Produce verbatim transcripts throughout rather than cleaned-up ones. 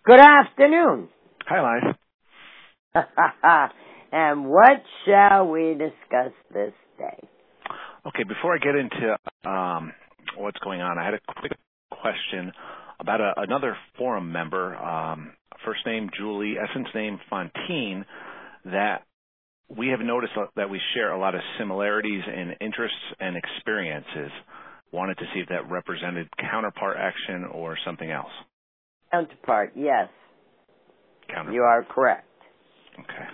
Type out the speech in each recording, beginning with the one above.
Good afternoon. Hi, Liza. And what shall we discuss this day? Okay, before I get into um, what's going on, I had a quick question about a, another forum member, um, first name Julie, essence name Fontaine, that we have noticed that we share a lot of similarities in interests and experiences. Wanted to see if that represented counterpart action or something else. Counterpart, yes. Counterpart. You are correct. Okay.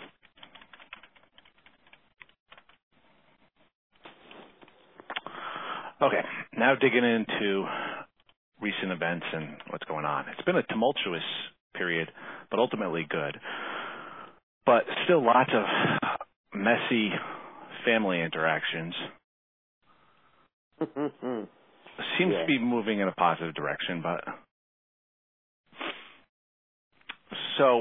Okay, now digging into recent events and what's going on. It's been a tumultuous period, but ultimately good. But still lots of messy family interactions. Seems yeah. to be moving in a positive direction, but so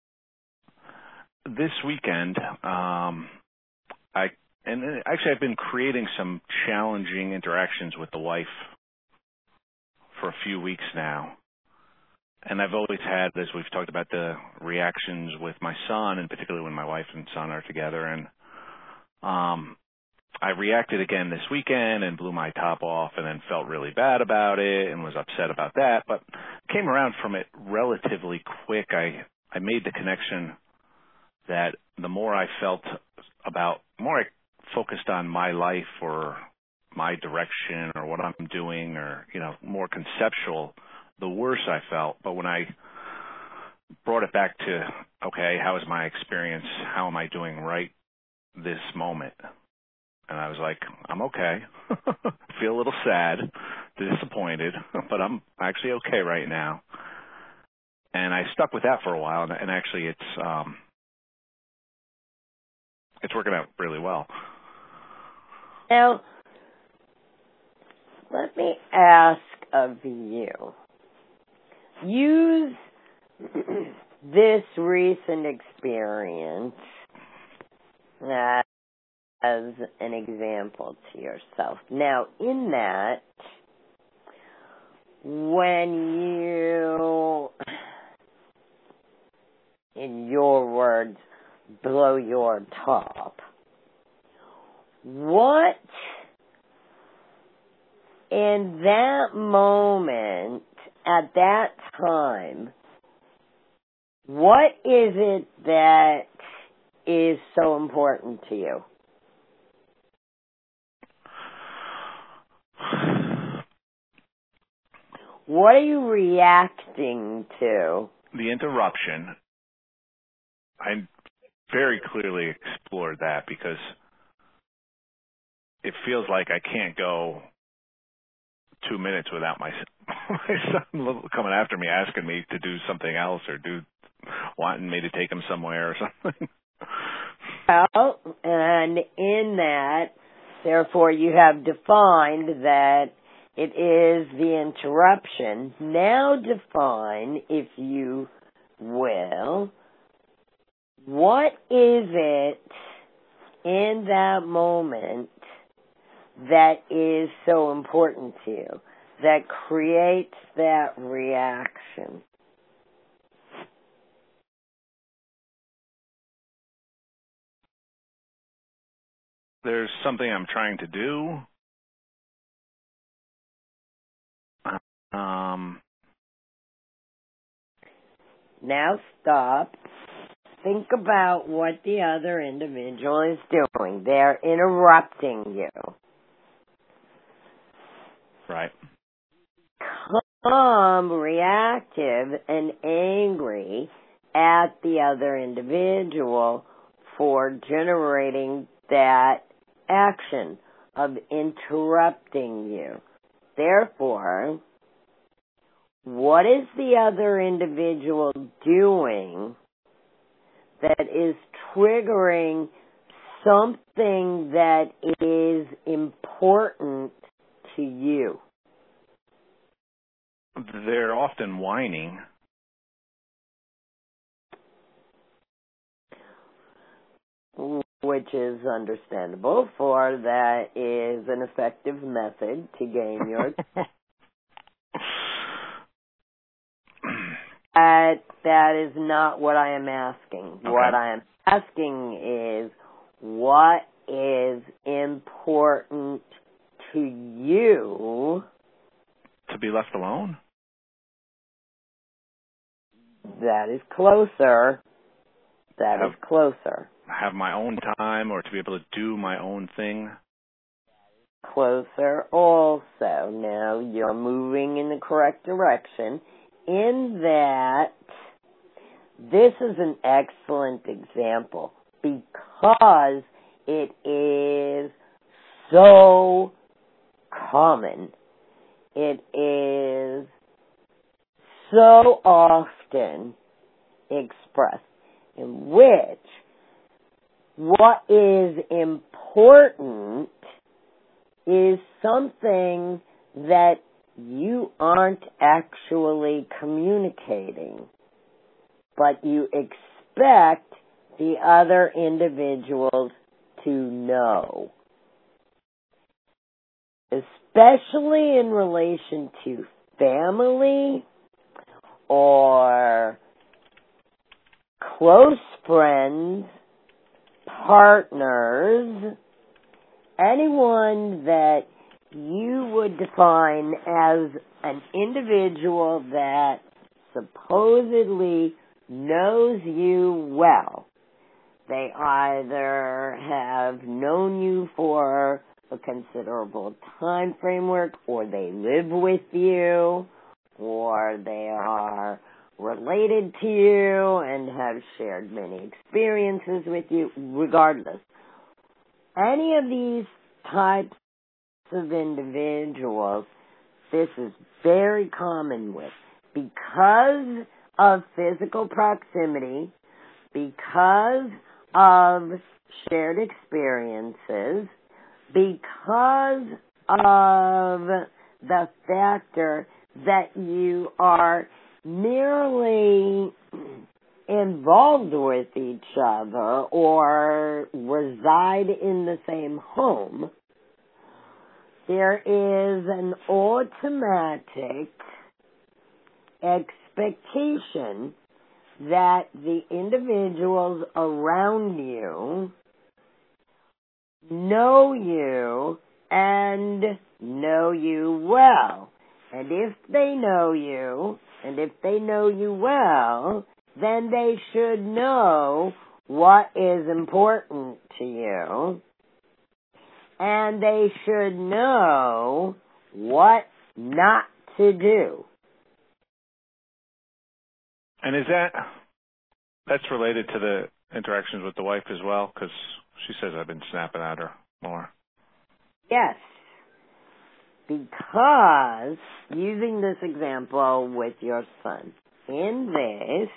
this weekend, um, I and actually I've been creating some challenging interactions with the wife for a few weeks now. And I've always had, as we've talked about, the reactions with my son, and particularly when my wife and son are together. And um, I reacted again this weekend and blew my top off and then felt really bad about it and was upset about that, but came around from it relatively quick. I, I made the connection that the more I felt about, the more I focused on my life or my direction or what I'm doing or, you know, more conceptual, the worse I felt. But when I brought it back to, okay, how is my experience? How am I doing right this moment? And I was like, I'm okay. Feel a little sad, disappointed, but I'm actually okay right now. And I stuck with that for a while, and, and actually it's um, it's working out really well. Now, let me ask of you. Use this recent experience uh, as an example to yourself. Now, in that, when you, in your words, blow your top, what in that moment, at that time, what is it that is so important to you? What are you reacting to? The interruption, I very clearly explored that because it feels like I can't go two minutes without my, my son coming after me, asking me to do something else or do wanting me to take him somewhere or something. Well, and in that, therefore, you have defined that it is the interruption. Now define, if you will, what is it in that moment that is so important to you, that creates that reaction? There's something I'm trying to do. Um, now stop. Think about what the other individual is doing. They're interrupting you. Right. Calm, reactive, and angry at the other individual for generating that action of interrupting you. Therefore, what is the other individual doing that is triggering something that is important to you? They're often whining. Which is understandable, for that is an effective method to gain your that is not what I am asking. Okay. What I am asking is, what is important to you? To be left alone? That is closer. That have, is closer. Have my own time, or to be able to do my own thing? Closer also. Now, you're moving in the correct direction in that this is an excellent example because it is so common. It is so often expressed, in which what is important is something that you aren't actually communicating, but you expect the other individuals to know. Especially in relation to family or close friends, partners, anyone that you would define as an individual that supposedly knows you well. They either have known you for a considerable time framework, or they live with you, or they are related to you and have shared many experiences with you. Regardless, any of these types of individuals, this is very common with, because of physical proximity, because of shared experiences, because of the factor that you are merely involved with each other or reside in the same home, there is an automatic expectation that the individuals around you know you and know you well. And if they know you, and if they know you well, then they should know what is important to you, and they should know what not to do. And is that, that's related to the interactions with the wife as well? Because she says I've been snapping at her more. Yes. Because, using this example with your son, in this,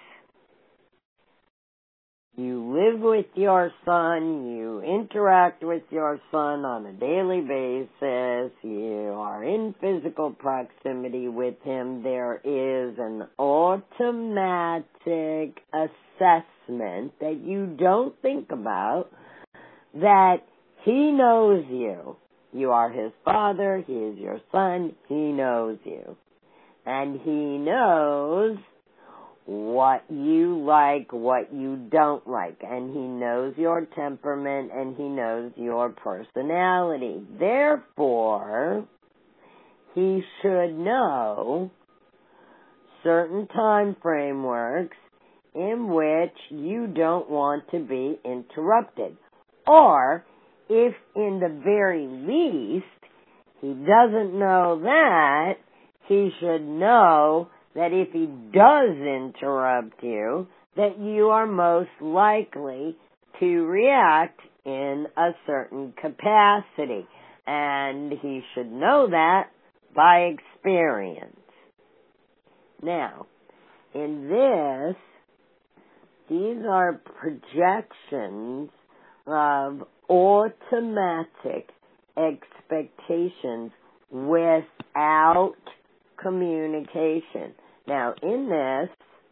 you live with your son, you interact with your son on a daily basis, you are in physical proximity with him, there is an automatic assessment that you don't think about that he knows you. You are his father, he is your son, he knows you. And he knows what you like, what you don't like, and he knows your temperament, and he knows your personality. Therefore, he should know certain time frameworks in which you don't want to be interrupted. Or, if in the very least he doesn't know that, he should know that if he does interrupt you, that you are most likely to react in a certain capacity. And he should know that by experience. Now, in this, these are projections of automatic expectations without communication. Now, in this,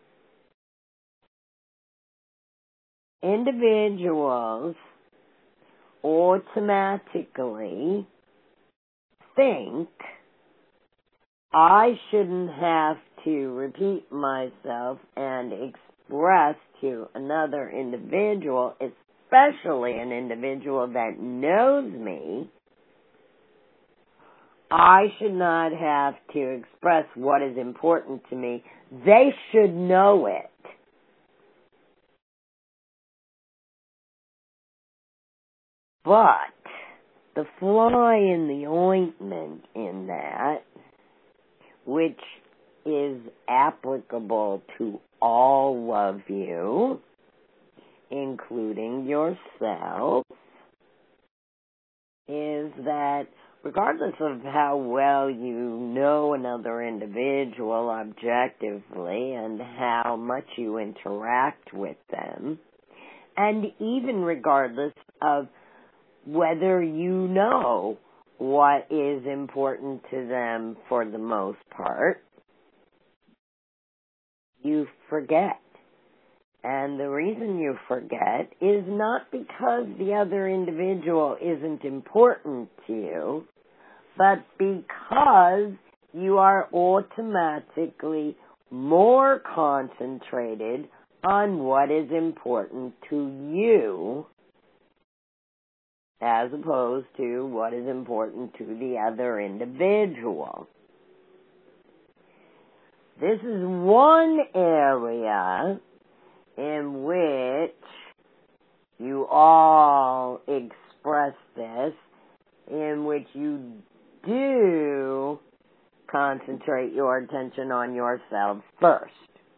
individuals automatically think, I shouldn't have to repeat myself and express to another individual, especially an individual that knows me, I should not have to express what is important to me. They should know it. But the fly in the ointment in that, which is applicable to all of you, including yourself, is that regardless of how well you know another individual objectively and how much you interact with them, and even regardless of whether you know what is important to them for the most part, you forget. And the reason you forget is not because the other individual isn't important to you, but because you are automatically more concentrated on what is important to you as opposed to what is important to the other individual. This is one area in which you all express this, in which you do concentrate your attention on yourselves first,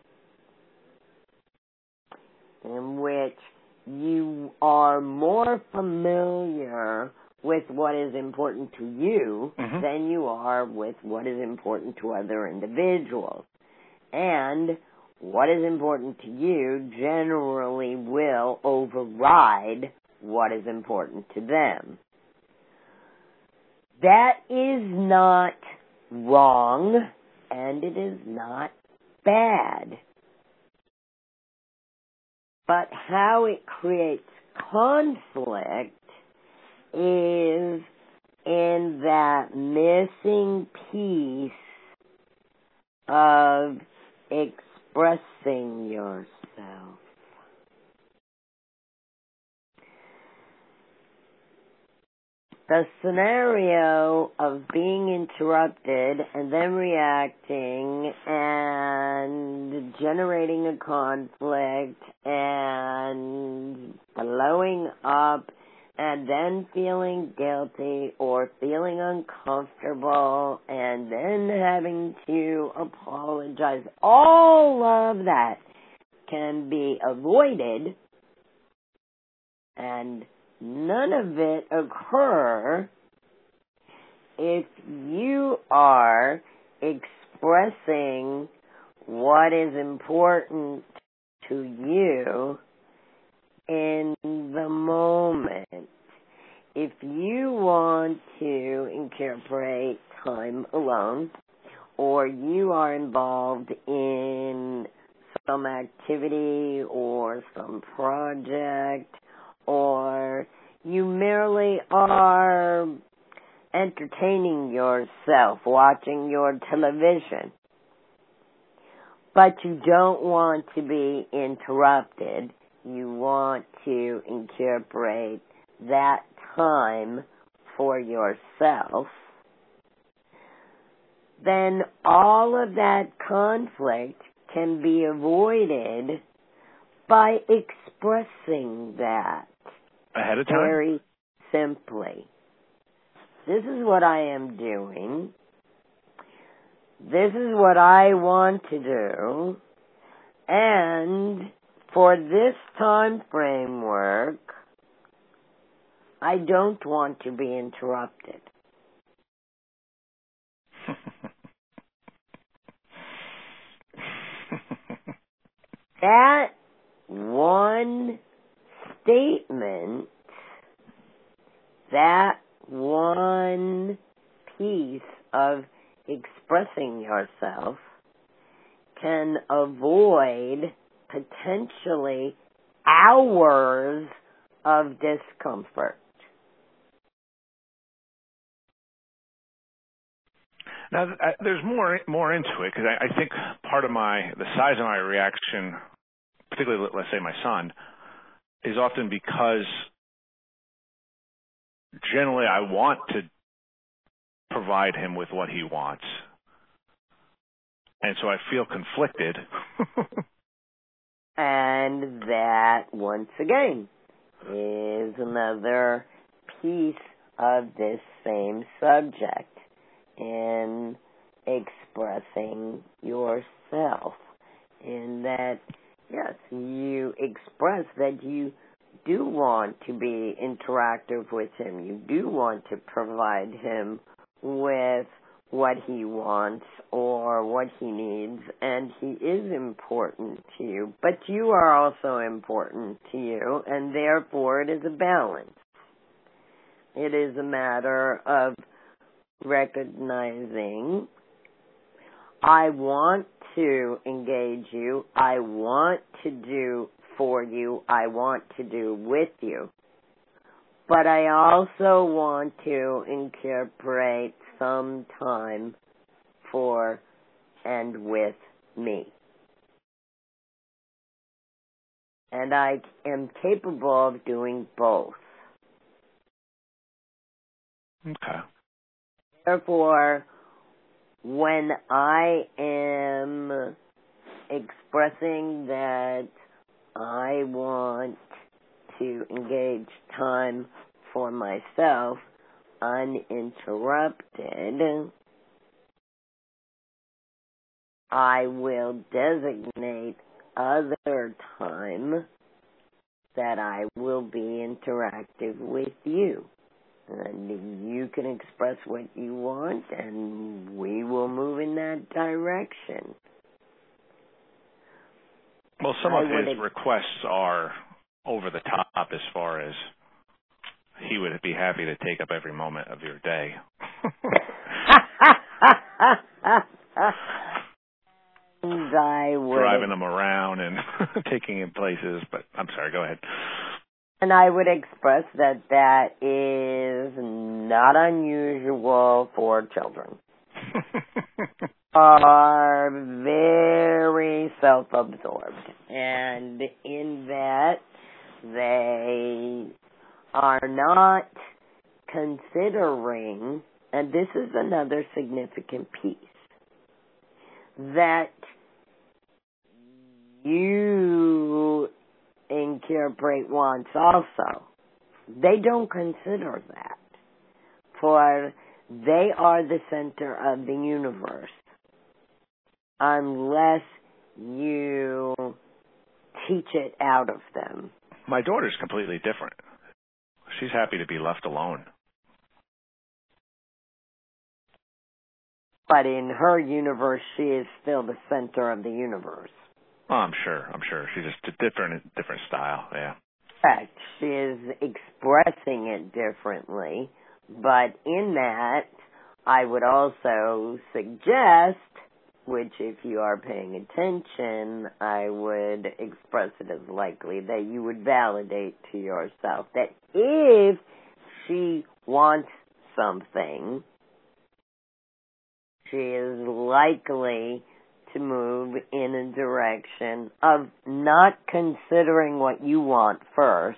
in which you are more familiar with what is important to you mm-hmm. than you are with what is important to other individuals. And what is important to you generally will override what is important to them. That is not wrong, and it is not bad. But how it creates conflict is in that missing piece of expressing yourself. The scenario of being interrupted and then reacting and generating a conflict and blowing up and then feeling guilty or feeling uncomfortable and then having to apologize, all of that can be avoided, and none of it occur if you are expressing what is important to you in the moment. If you want to incorporate time alone, or you are involved in some activity or some project, or you merely are entertaining yourself, watching your television, but you don't want to be interrupted, you want to incorporate that time for yourself, then all of that conflict can be avoided by expressing that ahead of time. Very simply. This is what I am doing. This is what I want to do. And for this time framework, I don't want to be interrupted. That one statement, that one piece of expressing yourself can avoid potentially hours of discomfort. Now, I, there's more more into it because I, I think part of my the size of my reaction, particularly let's say my son, is often because generally I want to provide him with what he wants, and so I feel conflicted. And that, once again, is another piece of this same subject in expressing yourself. In that, yes, you express that you do want to be interactive with him. You do want to provide him with what he wants or what he needs, and he is important to you, but you are also important to you, and therefore it is a balance. It is a matter of recognizing, I want to engage you, I want to do for you, I want to do with you, but I also want to incorporate some time for and with me. And I am capable of doing both. Okay. Therefore, when I am expressing that I want to engage time for myself uninterrupted, I will designate other time that I will be interactive with you. And you can express what you want, and we will move in that direction. Well, some I of his ex- requests are over the top as far as he would be happy to take up every moment of your day. And I would driving them around and taking him places, but I'm sorry, go ahead. And I would express that that is not unusual for children. Are very self-absorbed, and in that they are not considering, and this is another significant piece, that you incorporate wants also. They don't consider that, for they are the center of the universe, unless you teach it out of them. My daughter's completely different. She's happy to be left alone. But in her universe, she is still the center of the universe. Oh, I'm sure. I'm sure. She's just a different, different style. Yeah. Correct. She is expressing it differently. But in that, I would also suggest, which if you are paying attention, I would express it as likely that you would validate to yourself that if she wants something, she is likely to move in a direction of not considering what you want first,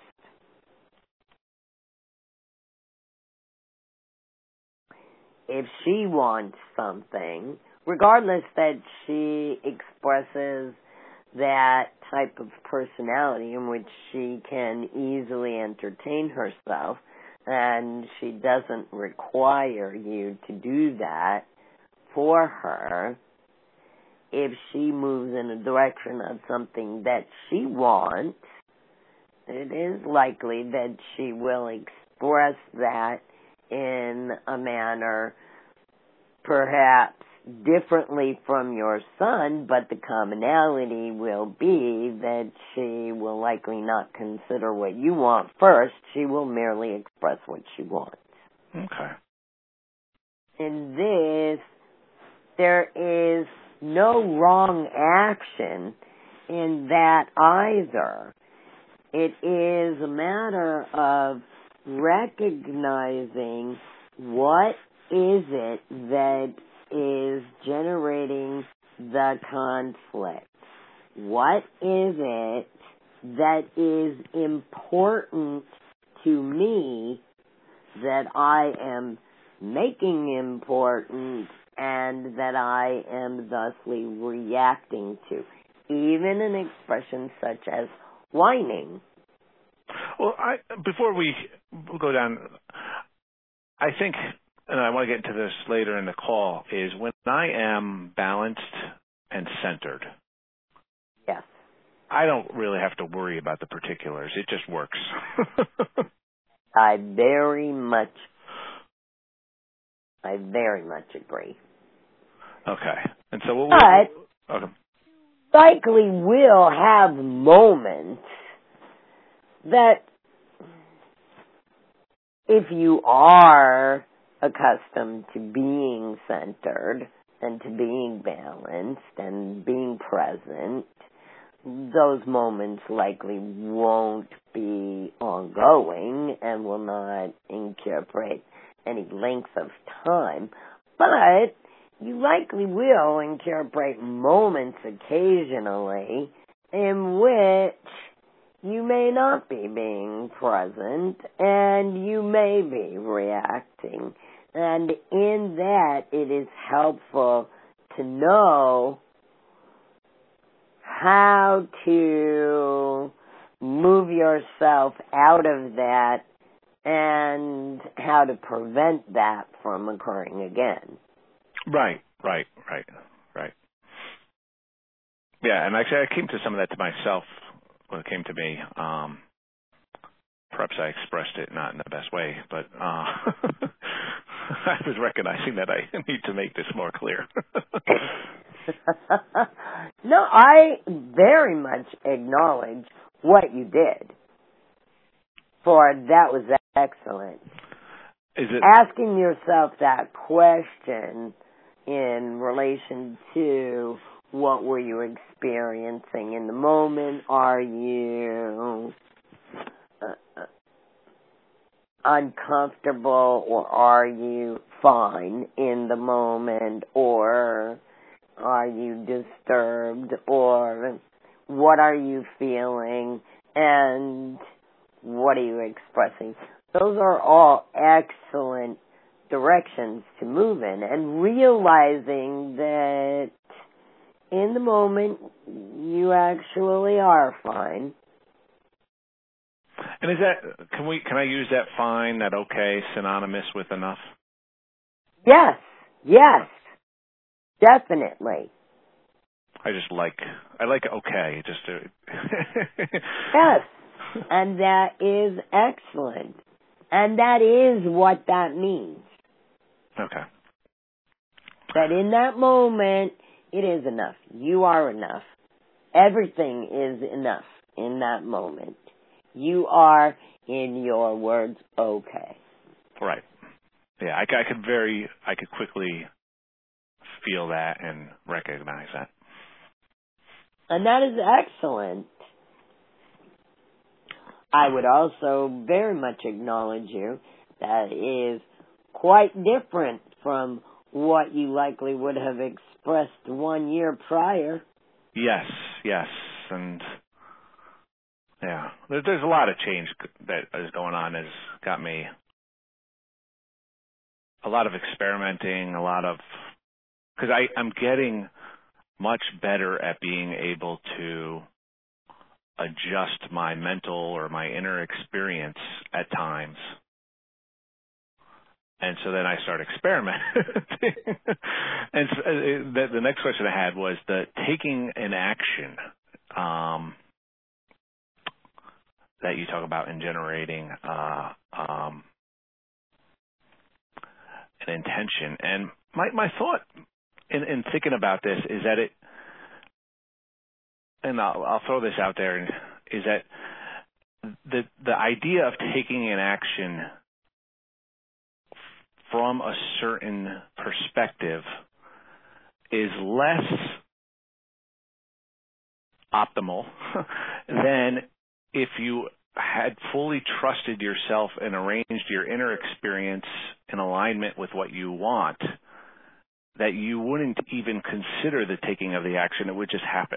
if she wants something, regardless that she expresses that type of personality in which she can easily entertain herself, and she doesn't require you to do that for her, if she moves in a direction of something that she wants, it is likely that she will express that in a manner perhaps differently from your son, but the commonality will be that she will likely not consider what you want first. She will merely express what she wants. Okay. In this, there is no wrong action in that either. It is a matter of recognizing what is it that is generating the conflict? What is it that is important to me that I am making important and that I am thusly reacting to? Even an expression such as whining. Well, I, before we go down, I think, and I want to get into this later in the call, is when I am balanced and centered, yes, I don't really have to worry about the particulars. It just works. I very much, I very much agree. Okay. And so what but we'll, okay. likely will have moments that if you are accustomed to being centered and to being balanced and being present, those moments likely won't be ongoing and will not incorporate any length of time. But you likely will incorporate moments occasionally in which you may not be being present and you may be reacting. And in that, it is helpful to know how to move yourself out of that and how to prevent that from occurring again. Right, right, right, right. Yeah, and actually I came to some of that to myself when it came to me. Um, perhaps I expressed it not in the best way, but uh, I was recognizing that I need to make this more clear. No, I very much acknowledge what you did, for that was excellent. Is it asking yourself that question in relation to what were you experiencing in the moment? Are you uh, uncomfortable, or are you fine in the moment, or are you disturbed, or what are you feeling and what are you expressing? Those are all excellent directions to move in, and realizing that in the moment you actually are fine. And is that, can we, can I use that fine, that okay, synonymous with enough? Yes, yes, definitely. I just like, I like okay, just to Yes, and that is excellent. And that is what that means. Okay. That in that moment, it is enough. You are enough. Everything is enough in that moment. You are, in your words, okay. Right. Yeah, I, I could very, I could quickly feel that and recognize that. And that is excellent. I would also very much acknowledge you. That is quite different from what you likely would have expressed one year prior. Yes, yes. And yeah, there, there's a lot of change that is going on. Has got me a lot of experimenting, a lot of, because I I'm getting much better at being able to adjust my mental or my inner experience at times. And so then I start experimenting. And so the, the next question I had was the taking an action um, that you talk about in generating uh, um, an intention. And my, my thought in, in thinking about this is that it, and I'll, I'll throw this out there, is that the the idea of taking an action from a certain perspective is less optimal than if you had fully trusted yourself and arranged your inner experience in alignment with what you want, that you wouldn't even consider the taking of the action. It would just happen.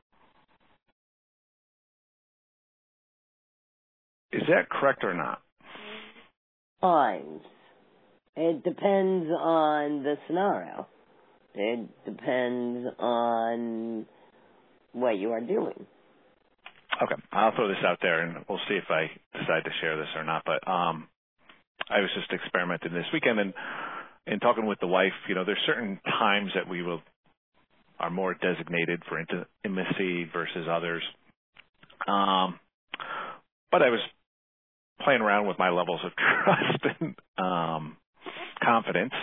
Is that correct or not? Times. It depends on the scenario. It depends on what you are doing. Okay, I'll throw this out there, and we'll see if I decide to share this or not. But um, I was just experimenting this weekend, and in talking with the wife, you know, there's certain times that we will are more designated for intimacy versus others. Um, but I was playing around with my levels of trust and um, confidence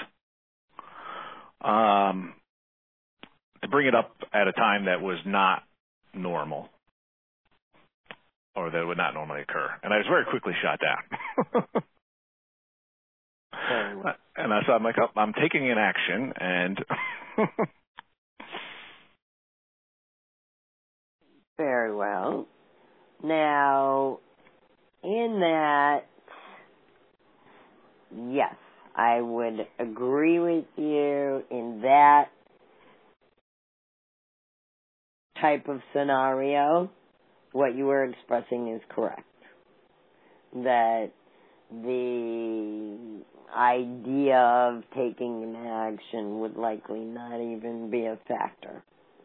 um, to bring it up at a time that was not normal, or that would not normally occur. And I was very quickly shot down. So, and I thought, I'm like, oh, I'm taking an action, and very well. Now, in that, yes, I would agree with you in that type of scenario. What you were expressing is correct. That the idea of taking an action would likely not even be a factor.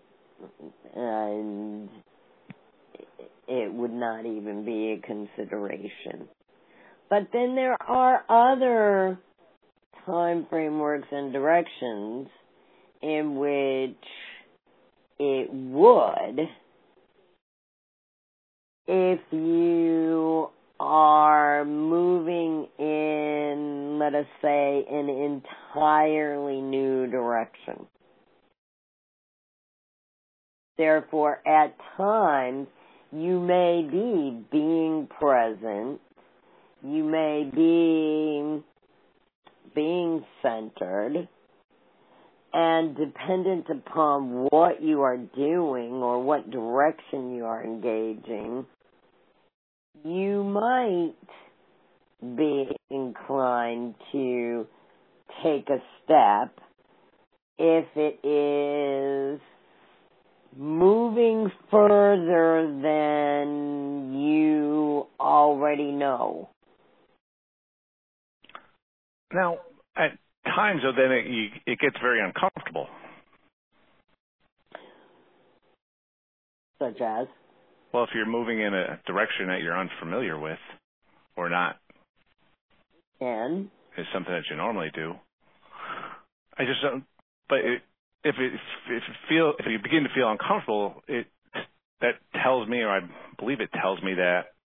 And it would not even be a consideration. But then there are other time frameworks and directions in which it would, if you are moving in, let us say, an entirely new direction. Therefore, at times, you may be being present, you may be being centered, and dependent upon what you are doing or what direction you are engaging, you might be inclined to take a step if it is moving further than you already know. Now, at times, though, then it, you, it gets very uncomfortable. Such as? Well, if you're moving in a direction that you're unfamiliar with or not, and is something that you normally do. I just don't. But it, if it if it feel if you begin to feel uncomfortable, it that tells me, or I believe it tells me, that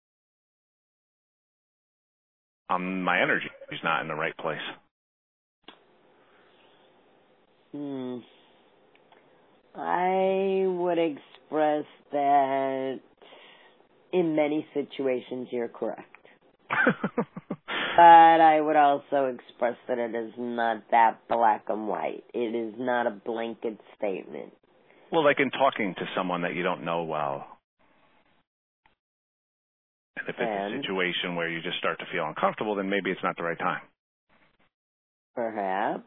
um my energy is not in the right place. Hmm. I would express that in many situations you're correct. But I would also express that it is not that black and white. It is not a blanket statement. Well, like in talking to someone that you don't know well. And if it's and a situation where you just start to feel uncomfortable, then maybe it's not the right time. Perhaps.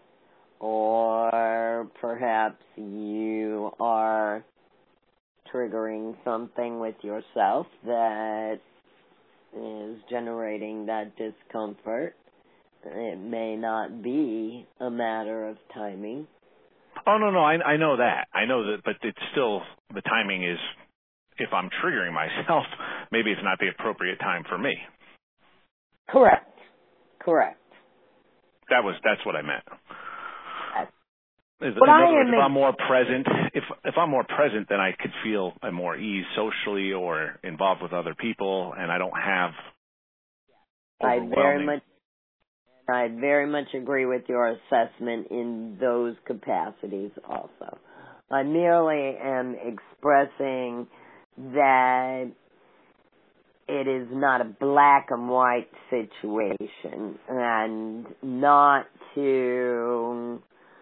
Or perhaps you are triggering something with yourself that is generating that discomfort. It may not be a matter of timing. Oh, no, no, I, I know that. I know that, but it's still, the timing is, if I'm triggering myself, maybe it's not the appropriate time for me. Correct. Correct. That was, that's what I meant. But in I other words, am if I'm more present, if if I'm more present, then I could feel at more ease socially or involved with other people, and I don't have I overwhelming. very much, I very much agree with your assessment in those capacities. Also, I merely am expressing that it is not a black and white situation, and not to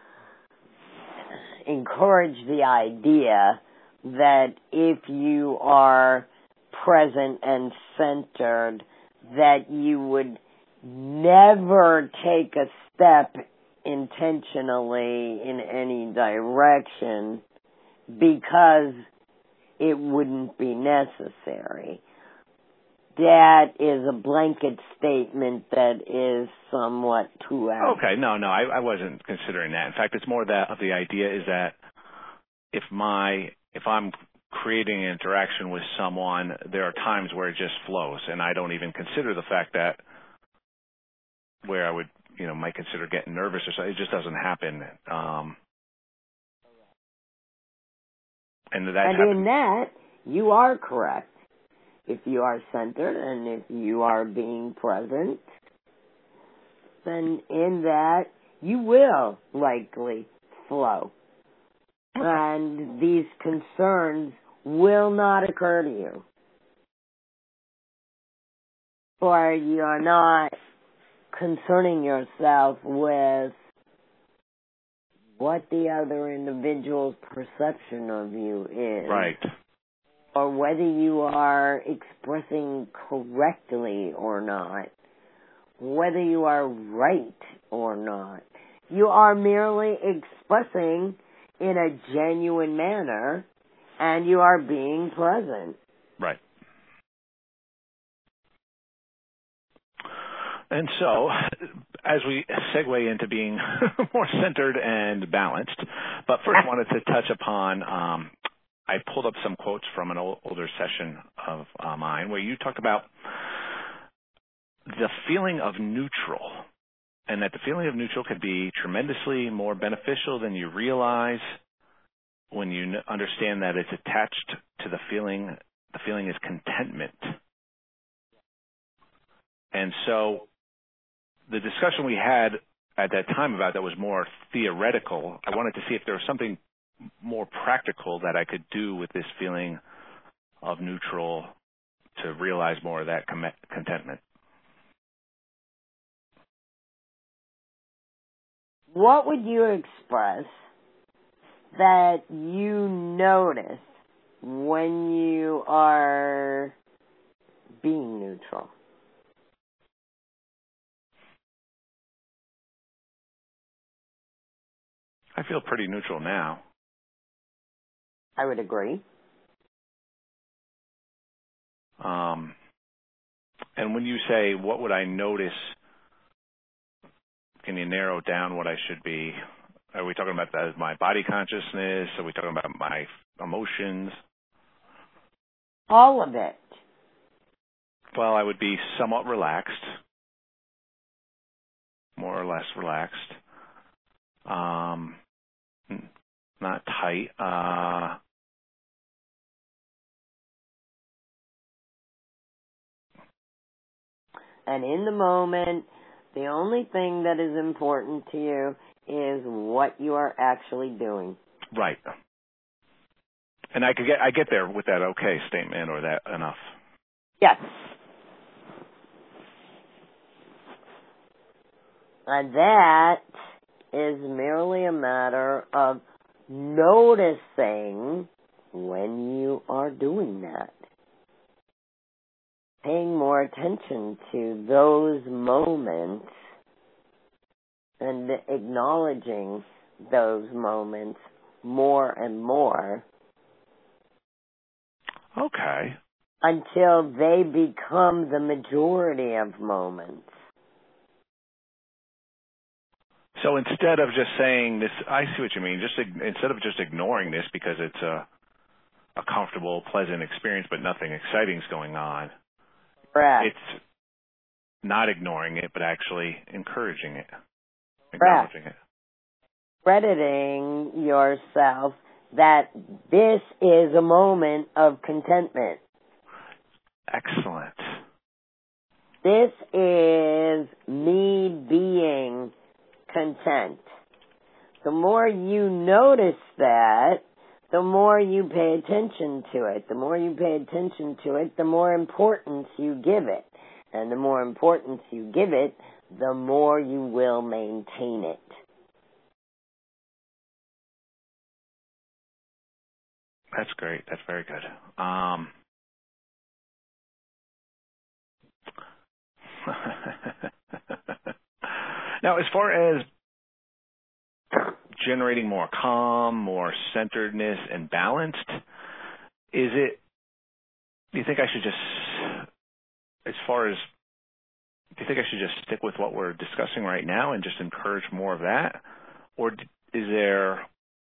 encourage the idea that if you are present and centered, that you would never take a step intentionally in any direction because it wouldn't be necessary. That is a blanket statement that is somewhat too accurate. Okay, no, no, I, I wasn't considering that. In fact, it's more that the idea is that if my if I'm creating an interaction with someone, there are times where it just flows, and I don't even consider the fact that where I would, you know, might consider getting nervous or something. It just doesn't happen. Um, and that's and in that, you are correct. If you are centered and if you are being present, then in that, you will likely flow. Okay. And these concerns will not occur to you. Or you are not concerning yourself with what the other individual's perception of you is. Right. Or whether you are expressing correctly or not. Whether you are right or not. You are merely expressing in a genuine manner, and you are being present. Right. And so, as we segue into being more centered and balanced, but first I wanted to touch upon, um, I pulled up some quotes from an old, older session of uh, mine where you talked about the feeling of neutral, and that the feeling of neutral could be tremendously more beneficial than you realize when you understand that it's attached to the feeling. The feeling is contentment. And so the discussion we had at that time about that was more theoretical. I wanted to see if there was something more practical that I could do with this feeling of neutral to realize more of that com- contentment. What would you express that you notice when you are being neutral? I feel pretty neutral now. I would agree. Um, and when you say, what would I notice, can you narrow down what I should be? Are we talking about that as my body consciousness? Are we talking about my emotions? All of it. Well, I would be somewhat relaxed, more or less relaxed. Um, not tight. Uh, and in the moment, the only thing that is important to you is what you are actually doing. Right. And I could get I get there with that okay statement or that enough. Yes. And that is merely a matter of noticing when you are doing that. Paying more attention to those moments and acknowledging those moments more and more. Okay. Until they become the majority of moments. So instead of just saying this, I see what you mean. Just instead of just ignoring this because it's a a comfortable, pleasant experience, but nothing exciting is going on. Correct. It's not ignoring it, but actually encouraging it, acknowledging it. Crediting yourself that this is a moment of contentment. Excellent. This is me being content. The more you notice that, the more you pay attention to it. The more you pay attention to it, the more importance you give it. And the more importance you give it, the more you will maintain it. That's great. That's very good. Um, now, as far as generating more calm, more centeredness, and balanced. Is it, do you think I should just, as far as, do you think I should just stick with what we're discussing right now and just encourage more of that? Or is there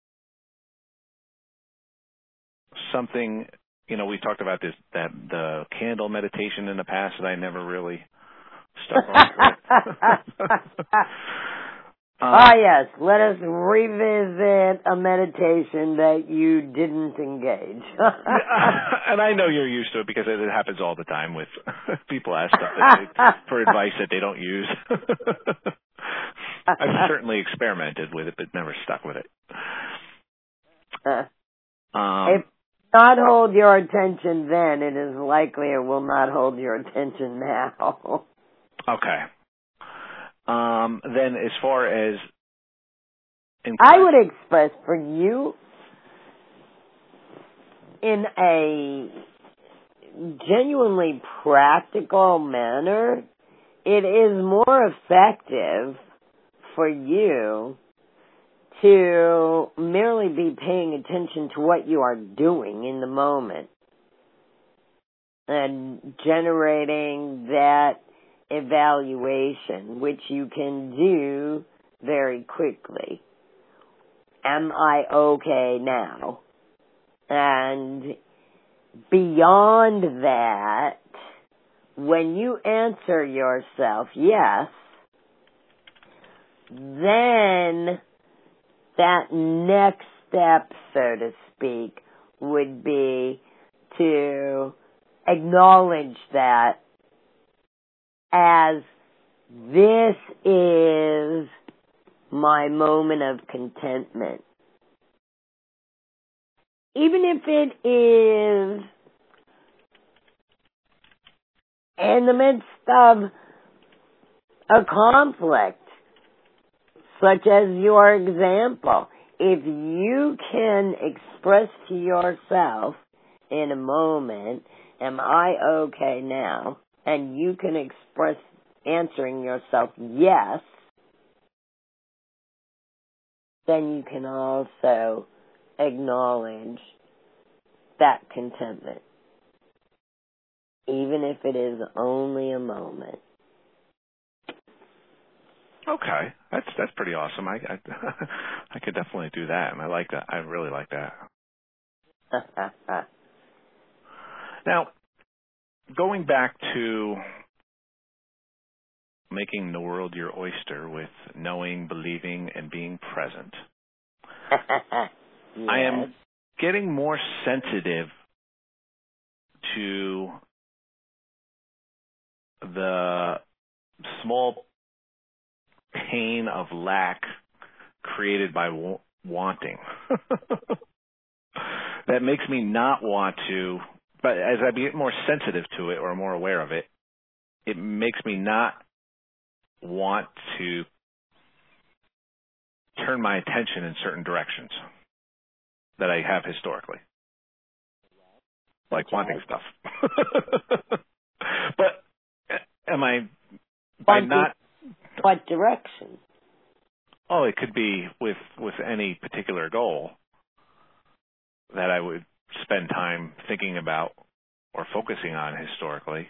something, you know, we talked about this, that the candle meditation in the past that I never really stuck on with. Um, ah, yes. Let us revisit a meditation that you didn't engage. And I know you're used to it because it happens all the time with people ask stuff that they, for advice that they don't use. I've certainly experimented with it, but never stuck with it. Um, if not hold your attention then, it is likely it will not hold your attention now. Okay. Um, then as far as... I would express for you in a genuinely practical manner, it is more effective for you to merely be paying attention to what you are doing in the moment and generating that evaluation, which you can do very quickly. Am I okay now? And beyond that, when you answer yourself yes, then that next step, so to speak, would be to acknowledge that as this is my moment of contentment. Even if it is in the midst of a conflict, such as your example, if you can express to yourself in a moment, am I okay now? And you can express answering yourself yes, then you can also acknowledge that contentment, even if it is only a moment. Okay, that's that's pretty awesome. I I, I could definitely do that, and I like that. I really like that. Now, going back to making the world your oyster with knowing, believing, and being present. Yes. I am getting more sensitive to the small pain of lack created by w- wanting. That makes me not want to, but as I get more sensitive to it or more aware of it, it makes me not want to turn my attention in certain directions that I have historically. Like wanting stuff. But am I, by not... What direction? Oh, it could be with, with any particular goal that I would spend time thinking about or focusing on historically.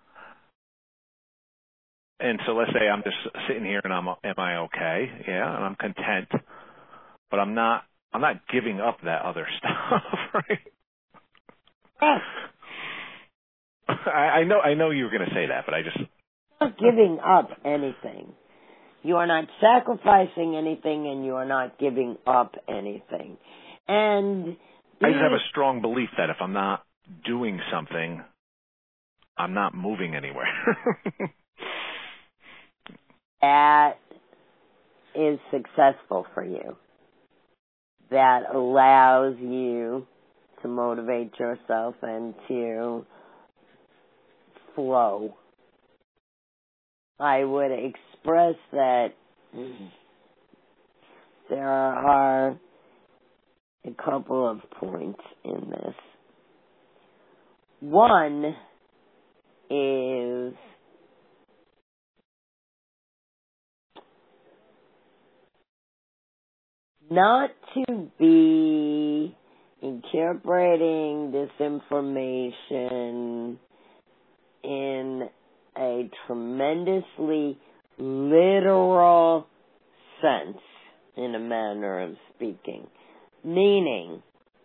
And so let's say I'm just sitting here and I'm, am I okay? Yeah, and I'm content, but I'm not, I'm not giving up that other stuff, right? Yes. I, I know, I know you were going to say that, but I just... You're not giving up anything. You are not sacrificing anything, and you are not giving up anything. And I just have a strong belief that if I'm not doing something, I'm not moving anywhere. That is successful for you. That allows you to motivate yourself and to flow. I would express that there are a couple of points in this. One is not to be incorporating this information in a tremendously literal sense, in a manner of speaking. Meaning,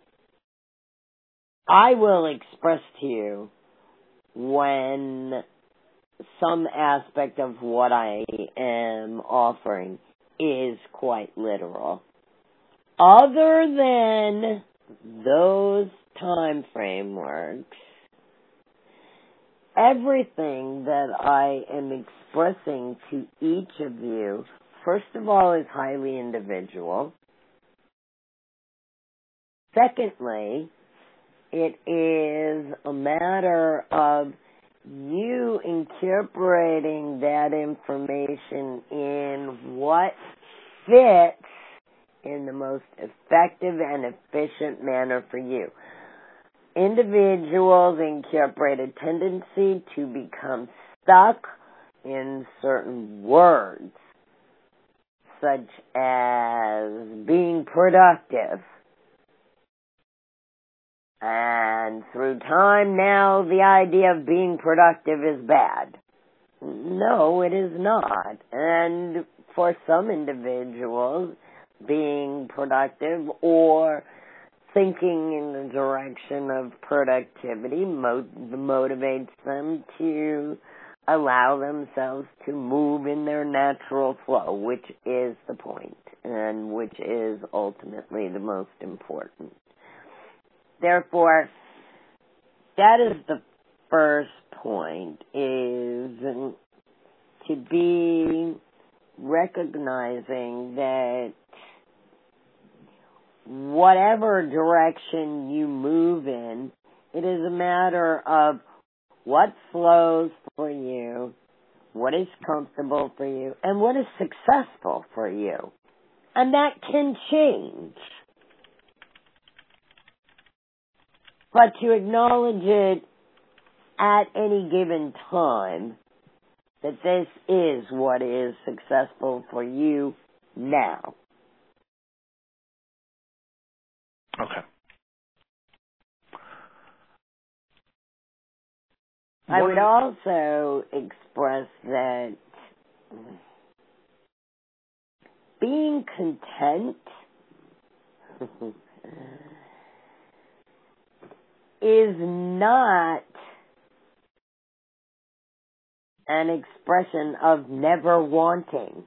I will express to you when some aspect of what I am offering is quite literal. Other than those time frameworks, everything that I am expressing to each of you, first of all, is highly individual. Secondly, it is a matter of you incorporating that information in what fits in the most effective and efficient manner for you. Individuals incorporate a tendency to become stuck in certain words, such as being productive. And through time now, the idea of being productive is bad. No, it is not. And for some individuals, being productive or thinking in the direction of productivity mo- motivates them to allow themselves to move in their natural flow, which is the point, and which is ultimately the most important. Therefore, that is the first point, is to be recognizing that whatever direction you move in, it is a matter of what flows for you, what is comfortable for you, and what is successful for you. And that can change. But to acknowledge it at any given time, that this is what is successful for you now. Okay. I would also express that being content is not an expression of never wanting.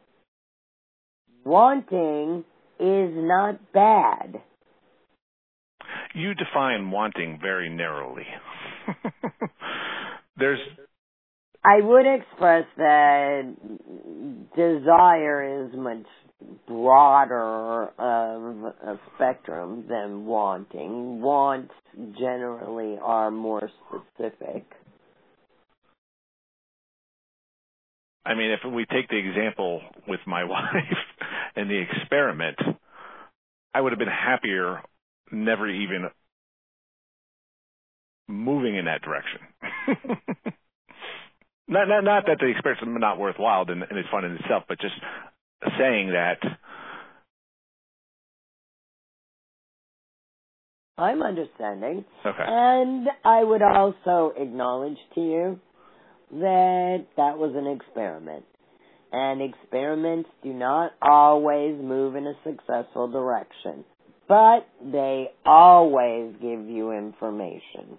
Wanting is not bad. You define wanting very narrowly. There's I would express that desire is much broader of a spectrum than wanting. Wants generally are more specific. I mean, if we take the example with my wife and the experiment, I would have been happier never even moving in that direction. not, not, not that the experiment is not worthwhile and, and it's fun in itself, but just saying that. I'm understanding. Okay. And I would also acknowledge to you that that was an experiment. And experiments do not always move in a successful direction, but they always give you information.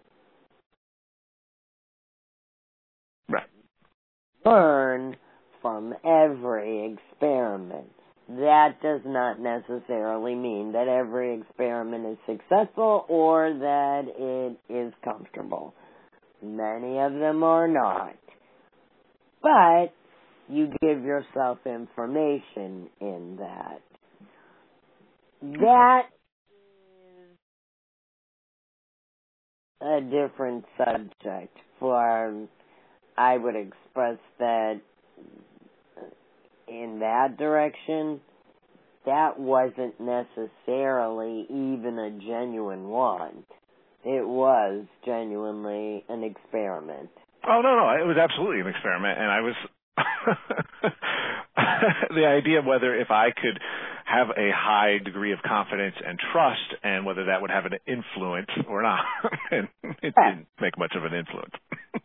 Right. Learn from every experiment. That does not necessarily mean that every experiment is successful or that it is comfortable. Many of them are not. But you give yourself information in that. That is a different subject, for I would express that in that direction, that wasn't necessarily even a genuine want. It was genuinely an experiment. Oh, no, no, it was absolutely an experiment, and I was the idea of whether if I could have a high degree of confidence and trust, and whether that would have an influence or not. And it didn't make much of an influence.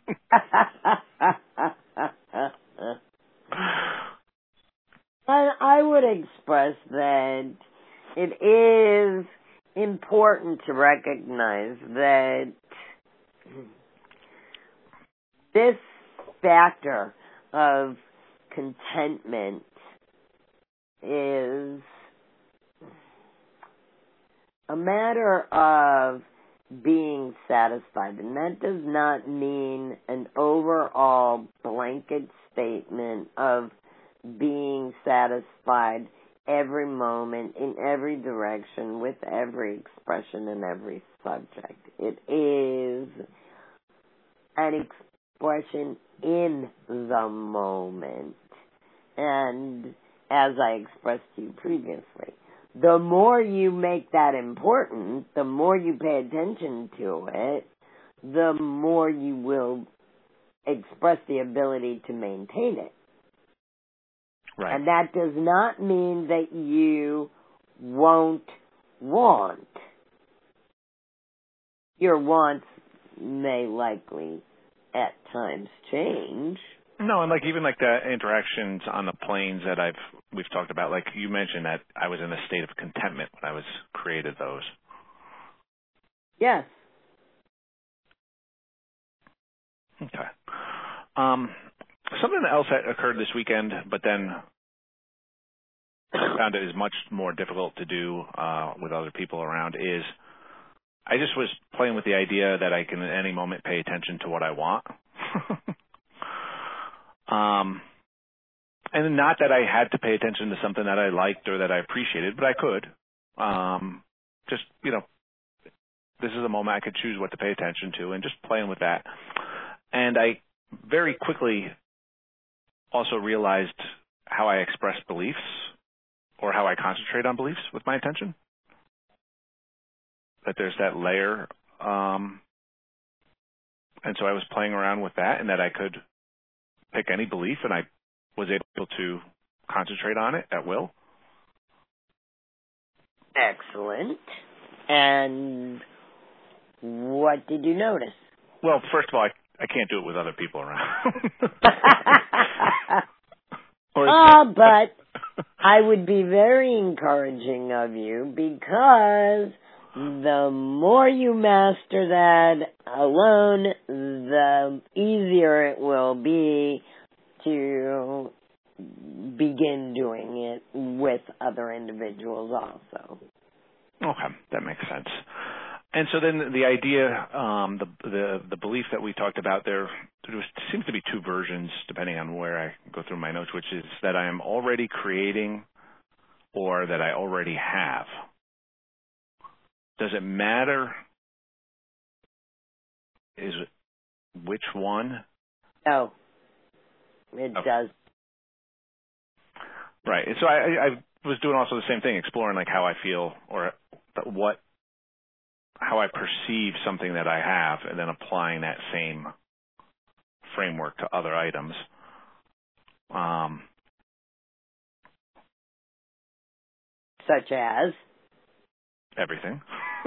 And I would express that it is important to recognize that this factor of contentment is a matter of being satisfied, and that does not mean an overall blanket statement of being satisfied every moment, in every direction, with every expression and every subject. It is an expression in the moment. And as I expressed to you previously, the more you make that important, the more you pay attention to it, the more you will express the ability to maintain it. Right. And that does not mean that you won't want. Your wants may likely at times change. No, and like even like the interactions on the planes that I've we've talked about, like you mentioned that I was in a state of contentment when I was created those. Yes. Okay. Um, something else that occurred this weekend, but then I found it is much more difficult to do uh, with other people around, is I just was playing with the idea that I can at any moment pay attention to what I want. um, and not that I had to pay attention to something that I liked or that I appreciated, but I could. Um, just, you know, this is a moment I could choose what to pay attention to, and just playing with that. And I very quickly also realized how I express beliefs or how I concentrate on beliefs with my attention. That there's that layer. Um, and so I was playing around with that, and that I could pick any belief, and I was able to concentrate on it at will. Excellent. And what did you notice? Well, first of all, I, I can't do it with other people around. Ah, uh, but I would be very encouraging of you, because the more you master that alone, the easier it will be to begin doing it with other individuals also. Okay, that makes sense. And so then the idea, um, the, the the belief that we talked about there, there seems to be two versions depending on where I go through my notes, which is that I am already creating or that I already have. Does it matter is it which one? No, it okay. does. Right. And so I, I was doing also the same thing, exploring like how I feel or what, how I perceive something that I have, and then applying that same framework to other items. Um, Such as? Everything.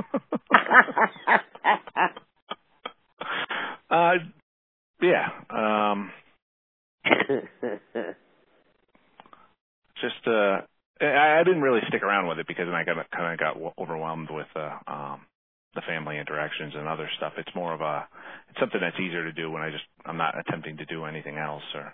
uh, yeah. Um, just, uh, I, I didn't really stick around with it because then I got kind of got overwhelmed with uh, um, the family interactions and other stuff. It's more of a, it's something that's easier to do when I just, I'm not attempting to do anything else. Or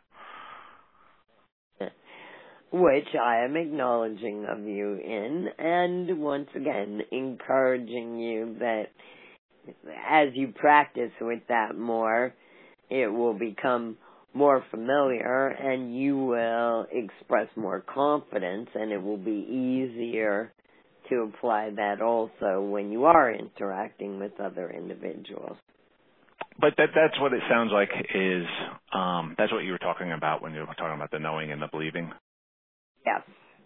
which I am acknowledging of you in, and once again, encouraging you that as you practice with that more, it will become more familiar, and you will express more confidence, and it will be easier to apply that also when you are interacting with other individuals. But that that's what it sounds like is, um, that's what you were talking about when you were talking about the knowing and the believing. Yes.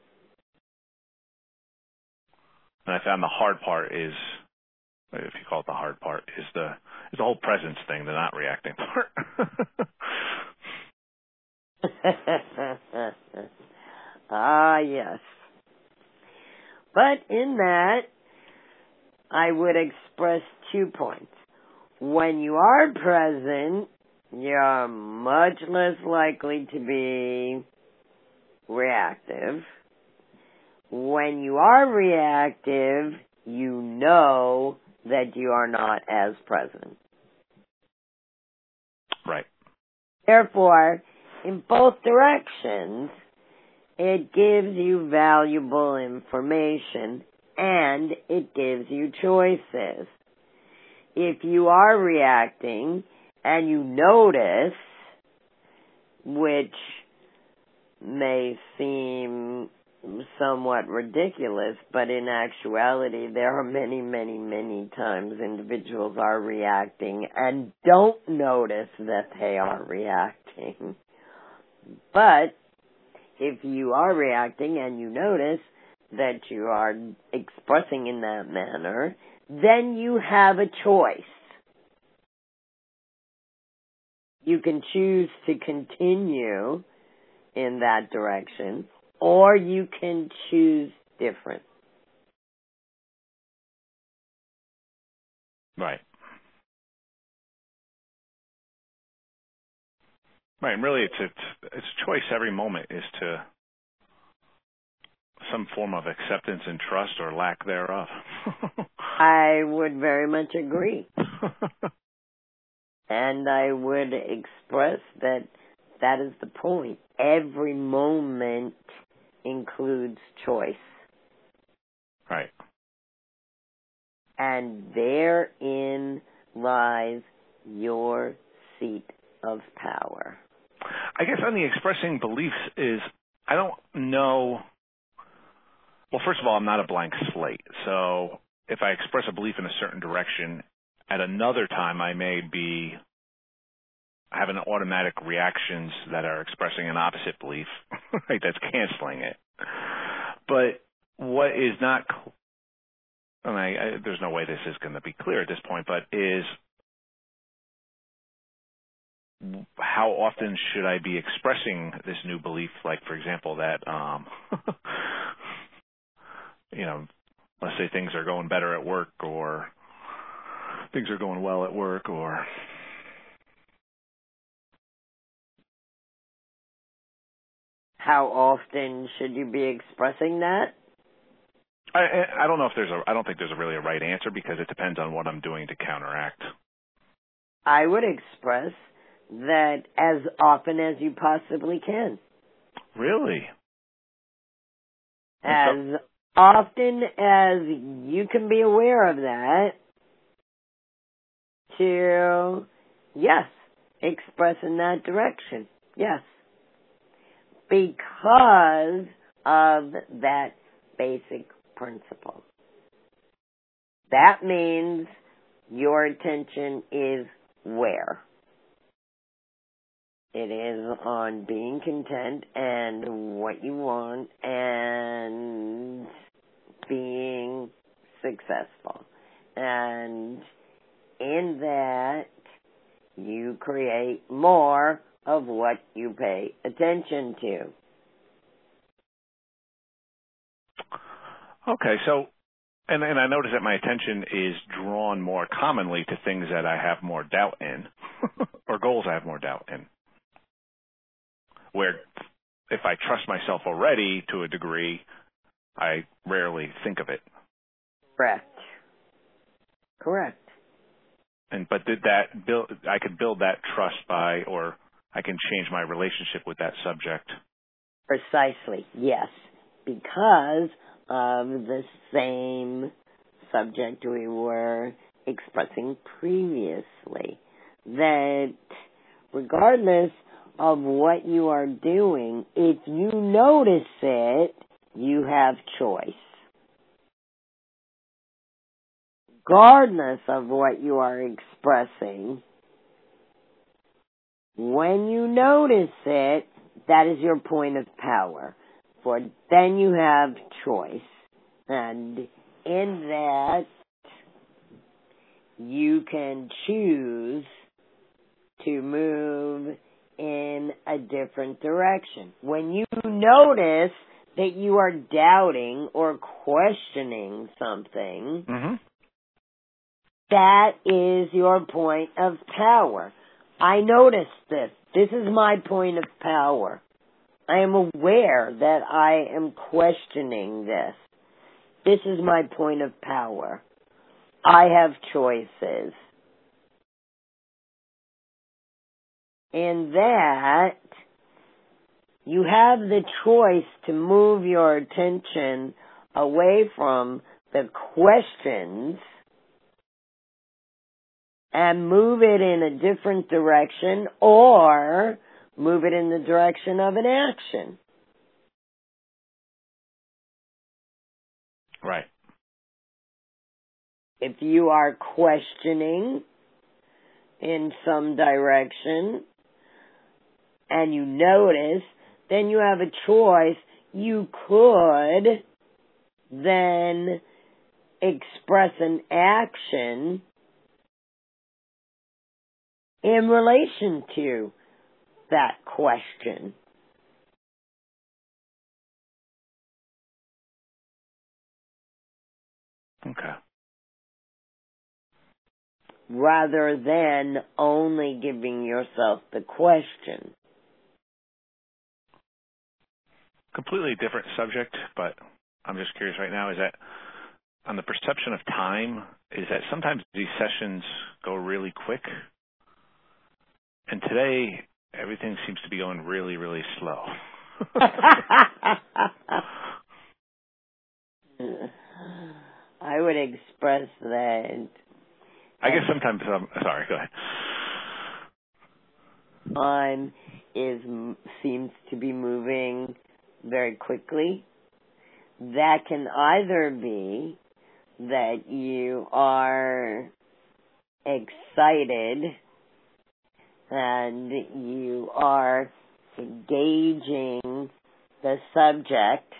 And I found the hard part is, if you call it the hard part, is the is the whole presence thing, the not reacting part. Ah, yes. But in that, I would express two points. When you are present, you're much less likely to be reactive. When you are reactive, you know that you are not as present. Right. Therefore, in both directions, it gives you valuable information and it gives you choices. If you are reacting and you notice, which may seem somewhat ridiculous, but in actuality, there are many, many, many times individuals are reacting and don't notice that they are reacting. But if you are reacting and you notice that you are expressing in that manner, then you have a choice. You can choose to continue in that direction, or you can choose different. Right. Right, and really it's it's it's a choice every moment is to some form of acceptance and trust or lack thereof. I would very much agree. And I would express that that is the point. Every moment includes choice. Right. And therein lies your seat of power. I guess on the expressing beliefs is, I don't know, well, first of all, I'm not a blank slate. So if I express a belief in a certain direction, at another time I may be having automatic reactions that are expressing an opposite belief, right? That's canceling it. But what is not, I mean, I, I, there's no way this is going to be clear at this point, but is how often should I be expressing this new belief? Like, for example, that, um, you know, let's say things are going better at work, or things are going well at work, or how often should you be expressing that? I, I don't know if there's a, I don't think there's a really a right answer, because it depends on what I'm doing to counteract. I would express that as often as you possibly can. Really? As so- often as you can be aware of that, to, yes, express in that direction. Yes. Because of that basic principle. That means your attention is where? It is on being content and what you want and being successful. And in that, you create more of what you pay attention to. Okay, so, and, and I notice that my attention is drawn more commonly to things that I have more doubt in, or goals I have more doubt in. Where if I trust myself already to a degree, I rarely think of it. Correct. Correct. And but did that build? I could build that trust by, or I can change my relationship with that subject. Precisely, yes, because of the same subject we were expressing previously. That regardless of what you are doing, if you notice it, you have choice. Regardless of what you are expressing, when you notice it, that is your point of power. For then you have choice. And in that, you can choose to move in a different direction. When you notice that you are doubting or questioning something, Mm-hmm. that is your point of power. I noticed this. This is my point of power. I am aware that I am questioning this. This is my point of power. I have choices. And that you have the choice to move your attention away from the questions and move it in a different direction, or move it in the direction of an action. Right. If you are questioning in some direction and you notice, then you have a choice. You could then express an action in relation to that question. Okay. Rather than only giving yourself the question. Completely different subject, but I'm just curious right now, is that on the perception of time, is that sometimes these sessions go really quick? And today, everything seems to be going really, really slow. I would express that. I guess sometimes, um, sorry, go ahead. Time is, seems to be moving very quickly. That can either be that you are excited and you are engaging the subject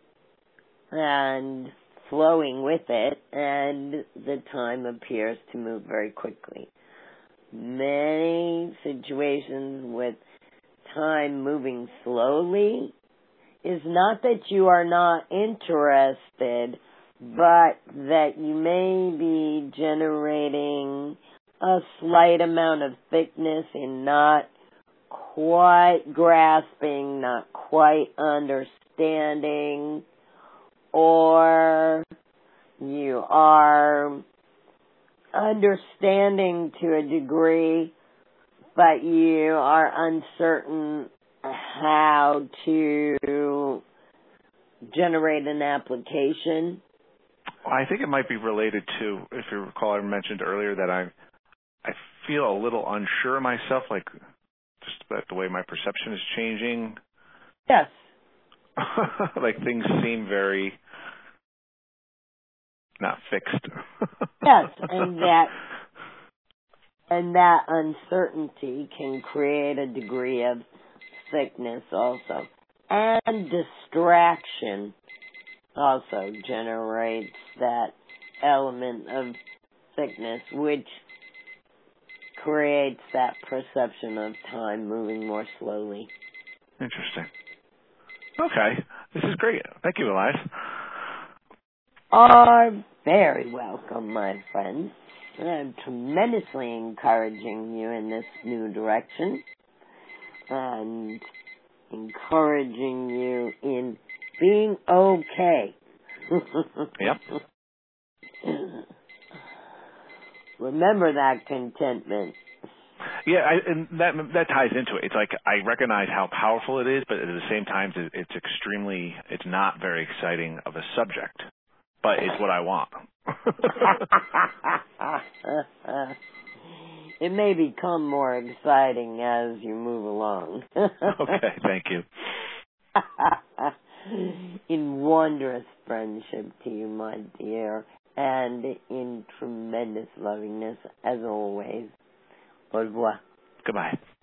and flowing with it, and the time appears to move very quickly. Many situations with time moving slowly is not that you are not interested, but that you may be generating a slight amount of thickness in not quite grasping, not quite understanding, or you are understanding to a degree, but you are uncertain how to generate an application. Well, I think it might be related to, if you recall, I mentioned earlier that I I feel a little unsure of myself, like just about the way my perception is changing. Yes. Like things seem very not fixed. Yes, and that and that uncertainty can create a degree of thickness also. And distraction also generates that element of thickness, which creates that perception of time moving more slowly. Interesting. Okay. This is great. Thank you, Elias. Are very welcome, my friends. I'm tremendously encouraging you in this new direction and encouraging you in being okay. Yep. Remember that contentment. Yeah, I, and that that ties into it. It's like I recognize how powerful it is, but at the same time, it's extremely, it's not very exciting of a subject, but it's what I want. It may become more exciting as you move along. Okay, thank you. In wondrous friendship to you, my dear, and in tremendous lovingness as always. Au revoir. Goodbye.